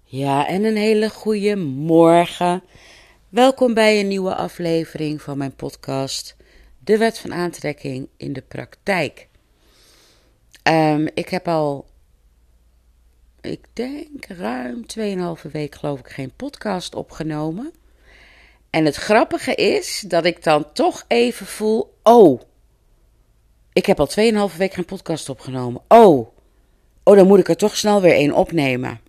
Ja, en een hele goede morgen. Welkom bij een nieuwe aflevering van mijn podcast De Wet van Aantrekking in de Praktijk. Ik heb al, ik denk ruim 2,5 week geloof ik geen podcast opgenomen. En het grappige is dat ik dan toch even voel, ik heb al 2,5 week geen podcast opgenomen. Dan moet ik er toch snel weer één opnemen.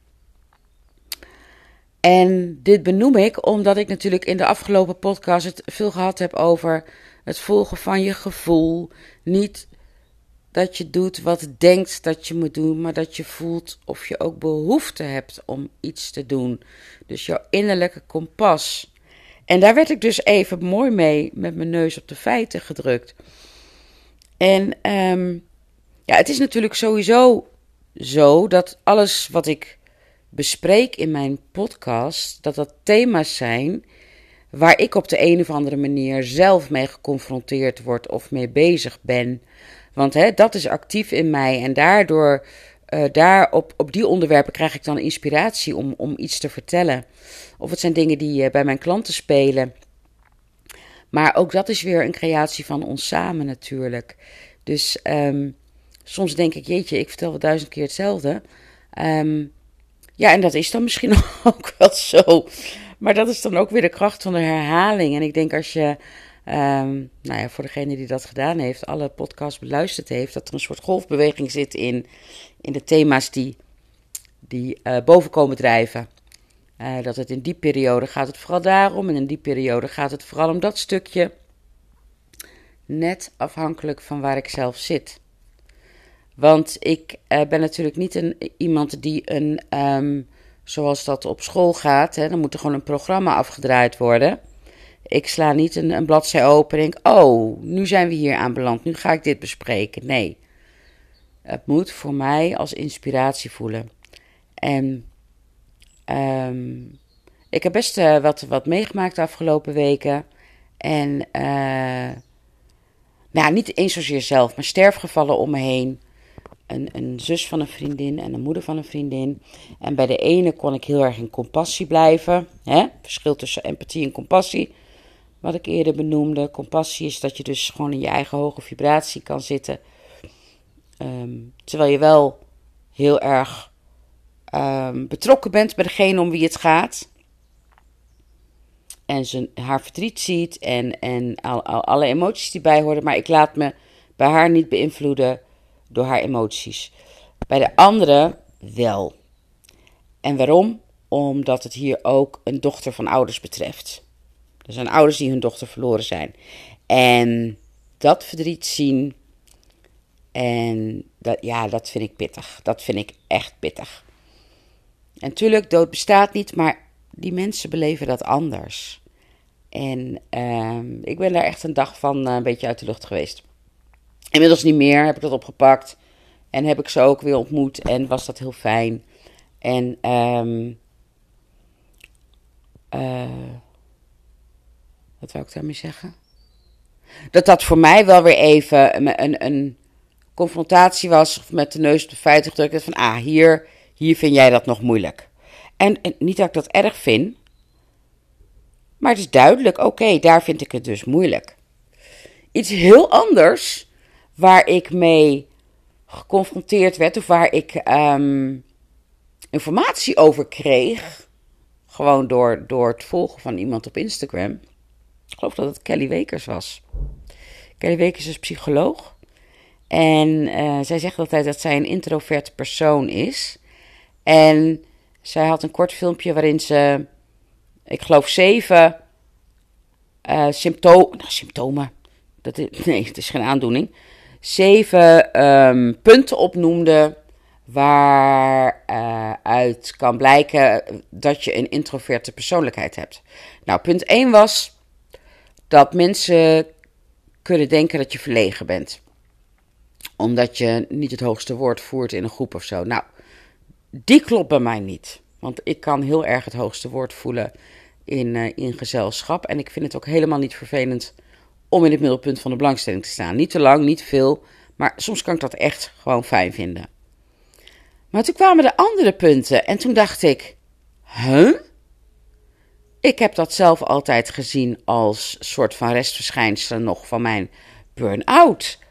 En dit benoem ik omdat ik natuurlijk in de afgelopen podcast het veel gehad heb over het volgen van je gevoel. Niet dat je doet wat je denkt dat je moet doen, maar dat je voelt of je ook behoefte hebt om iets te doen. Dus jouw innerlijke kompas. En daar werd ik dus even mooi mee met mijn neus op de feiten gedrukt. En het is natuurlijk sowieso zo dat alles wat ik bespreek in mijn podcast, dat thema's zijn waar ik op de een of andere manier zelf mee geconfronteerd word of mee bezig ben. Want dat is actief in mij en daardoor, op die onderwerpen krijg ik dan inspiratie om iets te vertellen. Of het zijn dingen die bij mijn klanten spelen. Maar ook dat is weer een creatie van ons samen natuurlijk. Dus soms denk ik, jeetje, ik vertel wel 1000 keer hetzelfde. Ja, en dat is dan misschien ook wel zo. Maar dat is dan ook weer de kracht van de herhaling. En ik denk als je, voor degene die dat gedaan heeft, alle podcasts beluisterd heeft, dat er een soort golfbeweging zit in de thema's die boven komen drijven. Dat het in die periode gaat het vooral daarom en in die periode gaat het vooral om dat stukje. Net afhankelijk van waar ik zelf zit. Want ik ben natuurlijk niet iemand die zoals dat op school gaat, dan moet er gewoon een programma afgedraaid worden. Ik sla niet een bladzij open en denk, nu zijn we hier aanbeland, nu ga ik dit bespreken. Nee, het moet voor mij als inspiratie voelen. En ik heb best wat meegemaakt de afgelopen weken. En niet eens zozeer zelf, maar sterfgevallen om me heen. Een zus van een vriendin en een moeder van een vriendin. En bij de ene kon ik heel erg in compassie blijven. Verschil tussen empathie en compassie. Wat ik eerder benoemde. Compassie is dat je dus gewoon in je eigen hoge vibratie kan zitten. Terwijl je wel heel erg betrokken bent bij degene om wie het gaat. En haar verdriet ziet en alle emoties die bij horen. Maar ik laat me bij haar niet beïnvloeden door haar emoties. Bij de andere wel. En waarom? Omdat het hier ook een dochter van ouders betreft. Er zijn ouders die hun dochter verloren zijn. En dat verdriet zien. En dat vind ik pittig. Dat vind ik echt pittig. En natuurlijk, dood bestaat niet, maar die mensen beleven dat anders. En ik ben daar echt een dag van een beetje uit de lucht geweest. Inmiddels niet meer, heb ik dat opgepakt. En heb ik ze ook weer ontmoet en was dat heel fijn. En wat wou ik daarmee zeggen? Dat voor mij wel weer even een confrontatie was met de neus op de feiten gedrukt. Van hier vind jij dat nog moeilijk. En niet dat ik dat erg vind. Maar het is duidelijk, oké, daar vind ik het dus moeilijk. Iets heel anders waar ik mee geconfronteerd werd of waar ik informatie over kreeg, gewoon door het volgen van iemand op Instagram. Ik geloof dat het Kelly Wekers was. Kelly Wekers is psycholoog. En zij zegt altijd dat zij een introverte persoon is. En zij had een kort filmpje waarin ze, ik geloof 7 symptomen. Het is geen aandoening. 7 punten opnoemde waaruit kan blijken dat je een introverte persoonlijkheid hebt. Nou, punt 1 was dat mensen kunnen denken dat je verlegen bent. Omdat je niet het hoogste woord voert in een groep of zo. Nou, die klopt bij mij niet. Want ik kan heel erg het hoogste woord voelen in gezelschap. En ik vind het ook helemaal niet vervelend om in het middelpunt van de belangstelling te staan. Niet te lang, niet veel, maar soms kan ik dat echt gewoon fijn vinden. Maar toen kwamen de andere punten en toen dacht ik, Huh? Ik heb dat zelf altijd gezien als soort van restverschijnselen nog van mijn burn-out.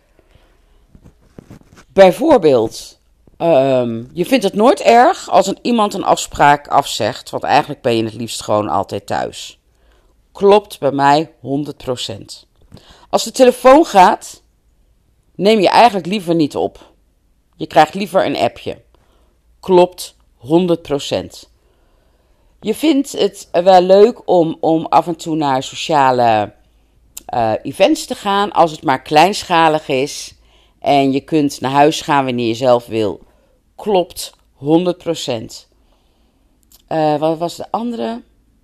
Bijvoorbeeld, je vindt het nooit erg als iemand een afspraak afzegt, want eigenlijk ben je het liefst gewoon altijd thuis. Klopt bij mij 100%. Als de telefoon gaat, neem je eigenlijk liever niet op. Je krijgt liever een appje. Klopt 100%. Je vindt het wel leuk om af en toe naar sociale events te gaan, als het maar kleinschalig is. En je kunt naar huis gaan wanneer je zelf wil. Klopt 100%. Wat was de andere?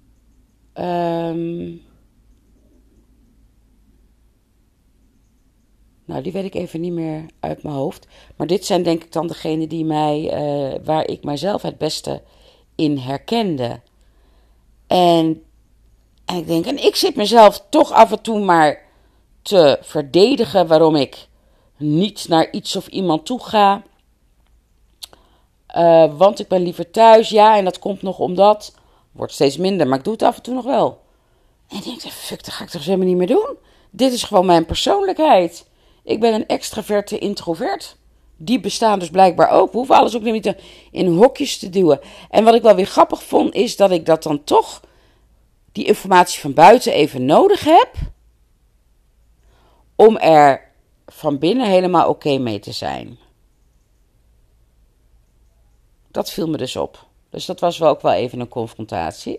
Nou, die weet ik even niet meer uit mijn hoofd. Maar dit zijn denk ik dan degenen die waar ik mijzelf het beste in herkende. En ik denk, en ik zit mezelf toch af en toe maar te verdedigen waarom ik niet naar iets of iemand toe ga. Want ik ben liever thuis, ja, en dat komt nog omdat. Wordt steeds minder, maar ik doe het af en toe nog wel. En ik denk, fuck, dat ga ik toch helemaal niet meer doen. Dit is gewoon mijn persoonlijkheid. Ik ben een extraverte introvert. Die bestaan dus blijkbaar ook. We hoeven alles ook niet in hokjes te duwen. En wat ik wel weer grappig vond, is dat ik dat dan toch, die informatie van buiten even nodig heb, om er van binnen helemaal oké mee te zijn. Dat viel me dus op. Dus dat was wel ook wel even een confrontatie.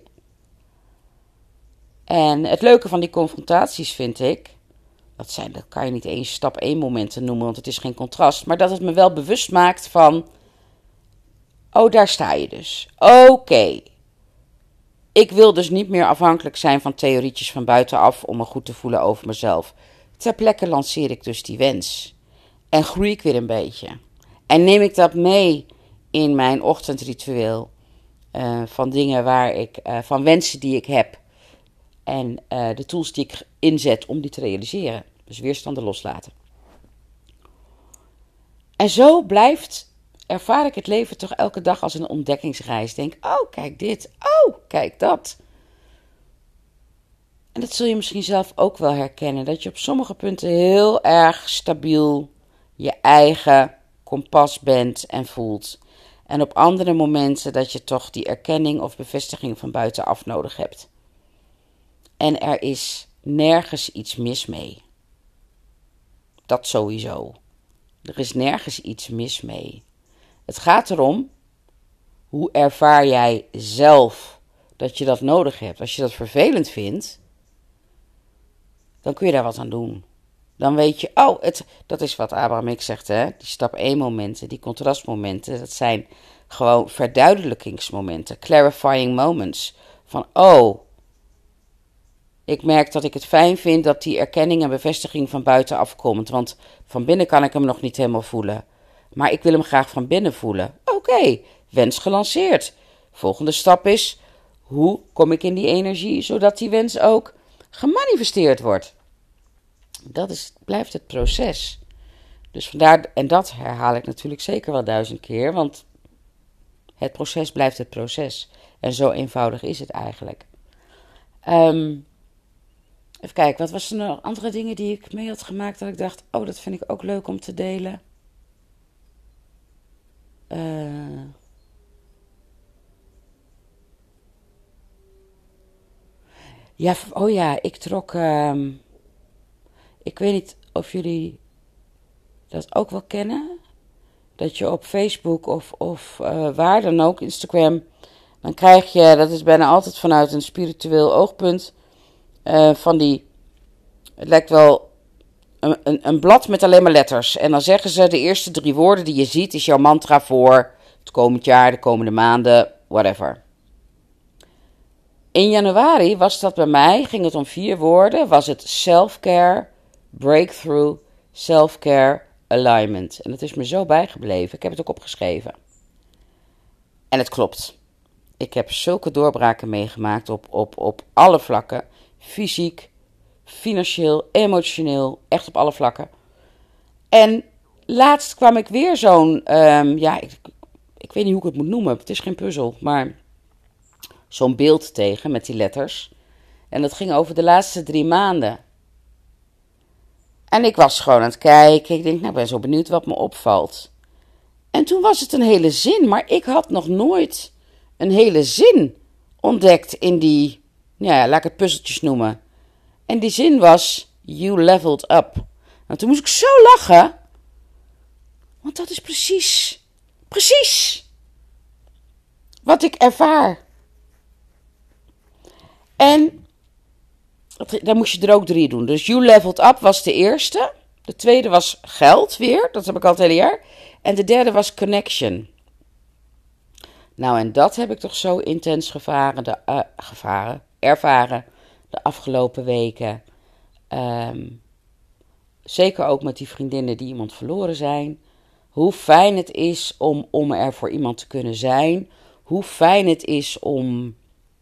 En het leuke van die confrontaties vind ik, dat kan je niet eens stap 1 momenten noemen, want het is geen contrast. Maar dat het me wel bewust maakt van, oh, daar sta je dus. Oké. Ik wil dus niet meer afhankelijk zijn van theorietjes van buitenaf om me goed te voelen over mezelf. Ter plekke lanceer ik dus die wens. En groei ik weer een beetje. En neem ik dat mee in mijn ochtendritueel. Van dingen van wensen die ik heb. En de tools die ik inzet om die te realiseren. Dus weerstanden loslaten. En zo ervaar ik het leven toch elke dag als een ontdekkingsreis. Denk, oh, kijk dit. Oh, kijk dat. En dat zul je misschien zelf ook wel herkennen. Dat je op sommige punten heel erg stabiel je eigen kompas bent en voelt. En op andere momenten dat je toch die erkenning of bevestiging van buitenaf nodig hebt. En er is nergens iets mis mee. Dat sowieso. Er is nergens iets mis mee. Het gaat erom, hoe ervaar jij zelf dat je dat nodig hebt? Als je dat vervelend vindt, dan kun je daar wat aan doen. Dan weet je, dat is wat Abraham Hicks zegt, hè? Die stap 1 momenten, die contrastmomenten, dat zijn gewoon verduidelijkingsmomenten, clarifying moments. Van, ik merk dat ik het fijn vind dat die erkenning en bevestiging van buitenaf komt. Want van binnen kan ik hem nog niet helemaal voelen. Maar ik wil hem graag van binnen voelen. Oké, wens gelanceerd. Volgende stap is, hoe kom ik in die energie zodat die wens ook gemanifesteerd wordt? Dat blijft het proces. Dus vandaar, en dat herhaal ik natuurlijk zeker wel 1000 keer. Want het proces blijft het proces. En zo eenvoudig is het eigenlijk. Even kijken, wat was er nog andere dingen die ik mee had gemaakt dat ik dacht, dat vind ik ook leuk om te delen. Ik trok, ik weet niet of jullie dat ook wel kennen, dat je op Facebook of waar dan ook, Instagram, dan krijg je, dat is bijna altijd vanuit een spiritueel oogpunt, het lijkt wel een blad met alleen maar letters. En dan zeggen ze, de eerste 3 woorden die je ziet, is jouw mantra voor het komend jaar, de komende maanden, whatever. In januari was dat bij mij, ging het om 4 woorden, was het self-care, breakthrough, self-care, alignment. En dat is me zo bijgebleven, ik heb het ook opgeschreven. En het klopt. Ik heb zulke doorbraken meegemaakt op alle vlakken. Fysiek, financieel, emotioneel, echt op alle vlakken. En laatst kwam ik weer ik weet niet hoe ik het moet noemen. Het is geen puzzel, maar zo'n beeld tegen met die letters. En dat ging over de laatste 3 maanden. En ik was gewoon aan het kijken. Ik denk, nou, ik ben zo benieuwd wat me opvalt. En toen was het een hele zin, maar ik had nog nooit een hele zin ontdekt in die, ja, laat ik het puzzeltjes noemen. En die zin was, you leveled up. Nou, toen moest ik zo lachen, want dat is precies wat ik ervaar. En dan moest je er ook 3 doen. Dus you leveled up was de eerste. De tweede was geld weer, dat heb ik al het hele jaar. En de derde was connection. Nou, en dat heb ik toch zo intens ervaren de afgelopen weken. Zeker ook met die vriendinnen die iemand verloren zijn. Hoe fijn het is om er voor iemand te kunnen zijn. Hoe fijn het is om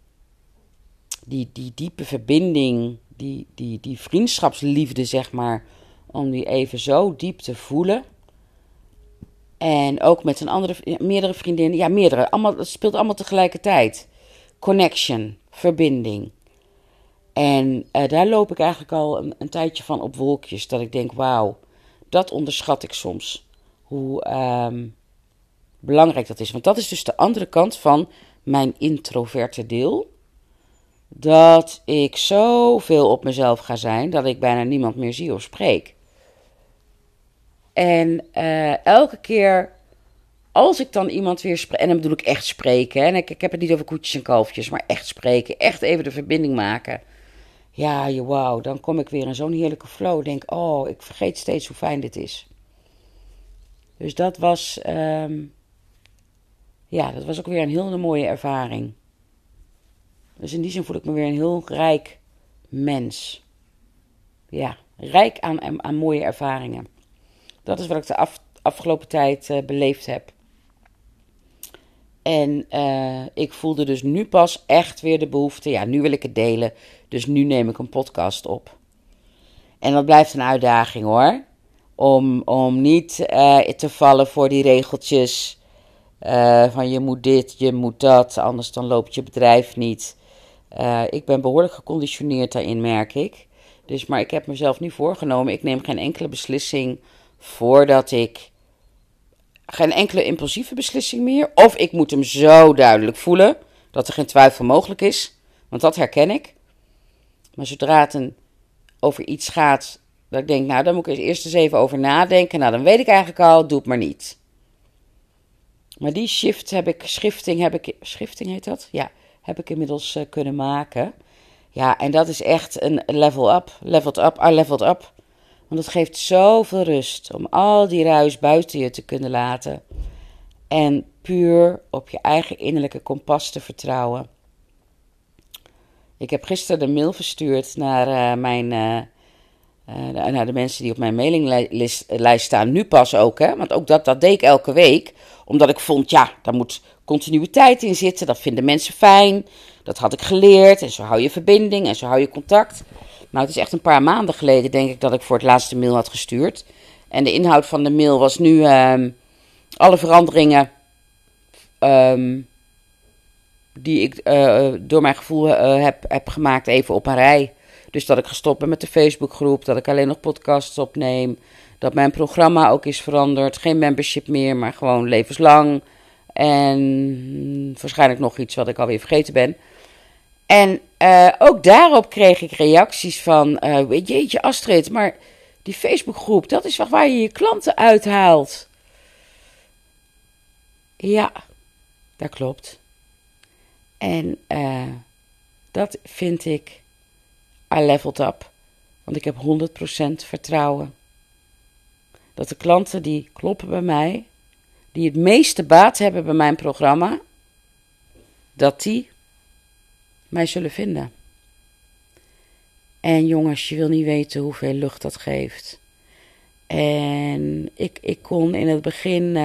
die diepe verbinding, die vriendschapsliefde, zeg maar, om die even zo diep te voelen. En ook met meerdere vriendinnen. Ja, meerdere. Het speelt allemaal tegelijkertijd. Connection, verbinding. En daar loop ik eigenlijk al een tijdje van op wolkjes. Dat ik denk, wauw, dat onderschat ik soms. Hoe belangrijk dat is. Want dat is dus de andere kant van mijn introverte deel. Dat ik zoveel op mezelf ga zijn, dat ik bijna niemand meer zie of spreek. En elke keer als ik dan iemand weer spreek, en dan bedoel ik echt spreken, hè, en ik heb het niet over koetjes en kalfjes, maar echt spreken, echt even de verbinding maken. Ja, wauw, dan kom ik weer in zo'n heerlijke flow. Denk, oh, ik vergeet steeds hoe fijn dit is. Dus dat was, dat was ook weer een heel mooie ervaring. Dus in die zin voel ik me weer een heel rijk mens. Ja, rijk aan mooie ervaringen. Dat is wat ik de afgelopen tijd beleefd heb. En ik voelde dus nu pas echt weer de behoefte. Ja, nu wil ik het delen. Dus nu neem ik een podcast op. En dat blijft een uitdaging hoor. Om niet te vallen voor die regeltjes. Van je moet dit, je moet dat. Anders dan loopt je bedrijf niet. Ik ben behoorlijk geconditioneerd daarin, merk ik. Maar ik heb mezelf nu voorgenomen. Ik neem geen enkele beslissing voordat ik... Geen enkele impulsieve beslissing meer. Of ik moet hem zo duidelijk voelen dat er geen twijfel mogelijk is. Want dat herken ik. Maar zodra het over iets gaat, dat ik denk, nou, daar moet ik eerst eens even over nadenken. Nou, dan weet ik eigenlijk al, doe het maar niet. Maar die schifting heet dat? Ja, heb ik inmiddels kunnen maken. Ja, en dat is echt een leveled up. Want het geeft zoveel rust om al die ruis buiten je te kunnen laten. En puur op je eigen innerlijke kompas te vertrouwen. Ik heb gisteren een mail verstuurd naar naar de mensen die op mijn mailinglijst staan. Nu pas ook, hè. Want ook dat deed ik elke week. Omdat ik vond, ja, daar moet continuïteit in zitten. Dat vinden mensen fijn. Dat had ik geleerd. En zo hou je verbinding en zo hou je contact. Nou, het is echt een paar maanden geleden, denk ik, dat ik voor het laatste mail had gestuurd. En de inhoud van de mail was nu alle veranderingen die ik door mijn gevoel heb gemaakt even op een rij. Dus dat ik gestopt ben met de Facebookgroep, dat ik alleen nog podcasts opneem. Dat mijn programma ook is veranderd. Geen membership meer, maar gewoon levenslang. En waarschijnlijk nog iets wat ik alweer vergeten ben. En ook daarop kreeg ik reacties van, jeetje Astrid, maar die Facebookgroep, dat is waar je klanten uithaalt. Ja, dat klopt. En dat vind ik, I leveled up. Want ik heb 100% vertrouwen. Dat de klanten die kloppen bij mij, die het meeste baat hebben bij mijn programma, dat die mij zullen vinden. En jongens, je wil niet weten hoeveel lucht dat geeft. En ik kon in het begin,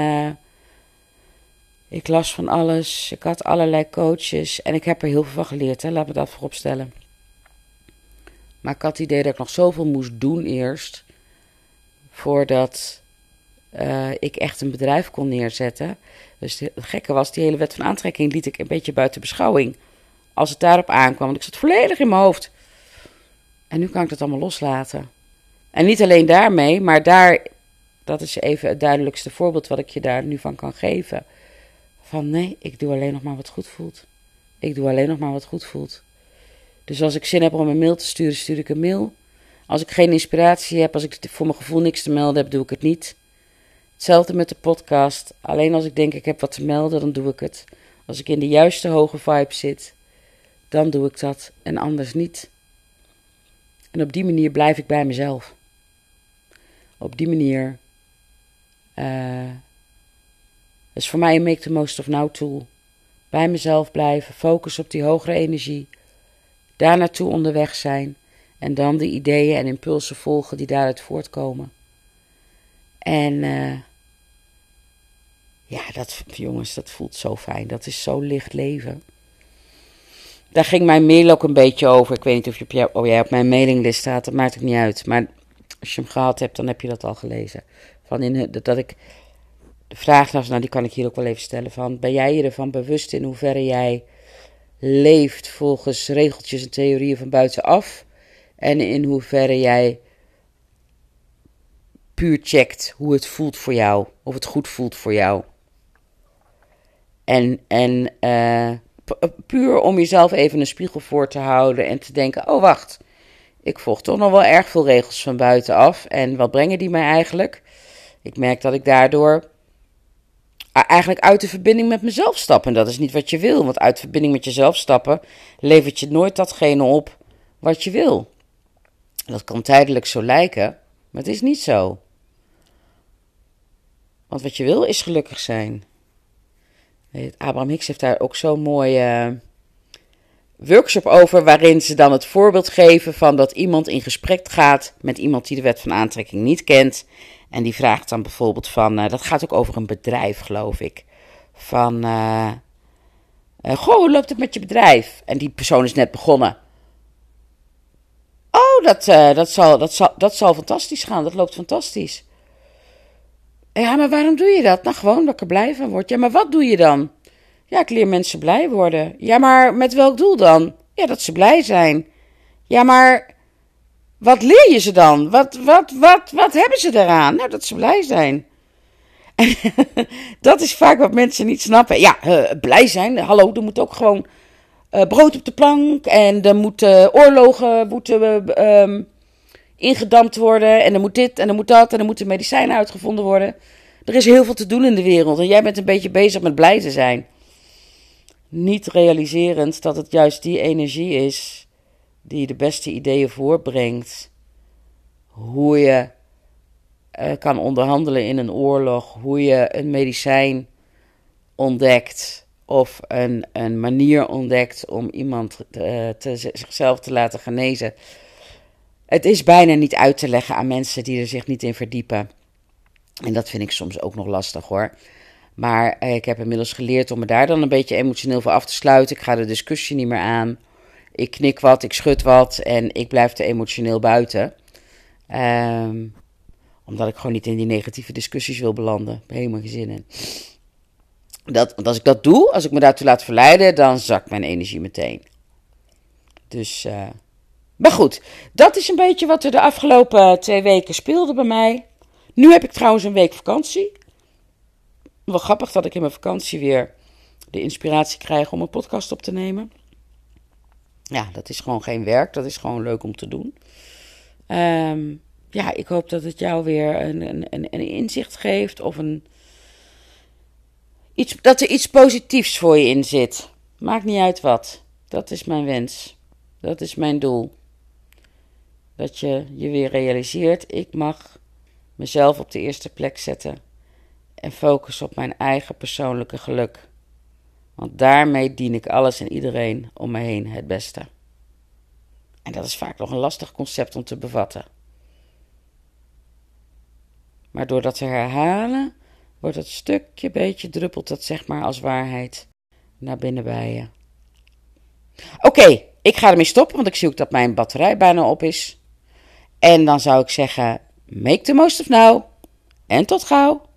ik las van alles, ik had allerlei coaches en ik heb er heel veel van geleerd, hè, laat me dat voorop stellen. Maar ik had het idee dat ik nog zoveel moest doen eerst, voordat ik echt een bedrijf kon neerzetten. Dus het gekke was, die hele wet van aantrekking liet ik een beetje buiten beschouwing. als het daarop aankwam. Want ik zat volledig in mijn hoofd. En nu kan ik dat allemaal loslaten. En niet alleen daarmee, maar dat is even het duidelijkste voorbeeld wat ik je daar nu van kan geven. Van nee, ik doe alleen nog maar wat goed voelt. Ik doe alleen nog maar wat goed voelt. Dus als ik zin heb om een mail te sturen, stuur ik een mail. Als ik geen inspiratie heb, als ik voor mijn gevoel niks te melden heb, doe ik het niet. Hetzelfde met de podcast. Alleen als ik denk ik heb wat te melden, dan doe ik het. Als ik in de juiste hoge vibe zit, dan doe ik dat en anders niet. En op die manier blijf ik bij mezelf. Op die manier is voor mij een make the most of now tool. Bij mezelf blijven, focus op die hogere energie. Daar naartoe onderweg zijn. En dan de ideeën en impulsen volgen die daaruit voortkomen. En jongens, dat voelt zo fijn. Dat is zo licht leven. Daar ging mijn mail ook een beetje over. Ik weet niet of jij op mijn mailinglist staat. Dat maakt ook niet uit. Maar als je hem gehad hebt, dan heb je dat al gelezen. Dat ik de vraag, die kan ik hier ook wel even stellen. Van, ben jij je ervan bewust in hoeverre jij leeft volgens regeltjes en theorieën van buitenaf? En in hoeverre jij puur checkt hoe het voelt voor jou. Of het goed voelt voor jou. En puur om jezelf even een spiegel voor te houden en te denken, oh wacht, ik volg toch nog wel erg veel regels van buitenaf. En wat brengen die mij eigenlijk? Ik merk dat ik daardoor eigenlijk uit de verbinding met mezelf stap. En dat is niet wat je wil, want uit de verbinding met jezelf stappen levert je nooit datgene op wat je wil. Dat kan tijdelijk zo lijken, maar het is niet zo. Want wat je wil is gelukkig zijn. Abraham Hicks heeft daar ook zo'n mooie workshop over, waarin ze dan het voorbeeld geven van dat iemand in gesprek gaat met iemand die de wet van aantrekking niet kent. En die vraagt dan bijvoorbeeld van, dat gaat ook over een bedrijf, geloof ik. Van, goh, hoe loopt het met je bedrijf? En die persoon is net begonnen. Oh, dat zal fantastisch gaan, dat loopt fantastisch. Ja, maar waarom doe je dat? Nou, gewoon dat ik er blij van word. Ja, maar wat doe je dan? Ja, ik leer mensen blij worden. Ja, maar met welk doel dan? Ja, dat ze blij zijn. Ja, maar wat leer je ze dan? Wat hebben ze daaraan? Nou, dat ze blij zijn. En dat is vaak wat mensen niet snappen. Ja, blij zijn. Hallo, er moet ook gewoon brood op de plank. En er moeten oorlogen ingedampt worden. En er moet dit en er moet dat. En er moeten medicijnen uitgevonden worden. Er is heel veel te doen in de wereld. En jij bent een beetje bezig met blij te zijn. Niet realiserend dat het juist die energie is die de beste ideeën voorbrengt. Hoe je kan onderhandelen in een oorlog. Hoe je een medicijn ontdekt. Of een manier ontdekt om iemand zichzelf te laten genezen. Het is bijna niet uit te leggen aan mensen die er zich niet in verdiepen. En dat vind ik soms ook nog lastig hoor. Maar ik heb inmiddels geleerd om me daar dan een beetje emotioneel voor af te sluiten. Ik ga de discussie niet meer aan. Ik knik wat, ik schud wat en ik blijf er emotioneel buiten. Omdat ik gewoon niet in die negatieve discussies wil belanden. Ik heb helemaal geen zin in. Want als ik dat doe, als ik me daartoe laat verleiden, dan zakt mijn energie meteen. Dus, maar goed, dat is een beetje wat er de afgelopen 2 weken speelde bij mij. Nu heb ik trouwens een week vakantie. Wel grappig dat ik in mijn vakantie weer de inspiratie krijg om een podcast op te nemen. Ja, dat is gewoon geen werk, dat is gewoon leuk om te doen. Ja, ik hoop dat het jou weer een inzicht geeft of dat er iets positiefs voor je in zit. Maakt niet uit wat. Dat is mijn wens. Dat is mijn doel. Dat je weer realiseert, ik mag mezelf op de eerste plek zetten. En focus op mijn eigen persoonlijke geluk. Want daarmee dien ik alles en iedereen om me heen het beste. En dat is vaak nog een lastig concept om te bevatten. Maar door dat te herhalen, wordt het stukje beetje druppelt dat zeg maar als waarheid naar binnen bij je. Oké, ik ga ermee stoppen, want ik zie ook dat mijn batterij bijna op is. En dan zou ik zeggen, make the most of now. En tot gauw.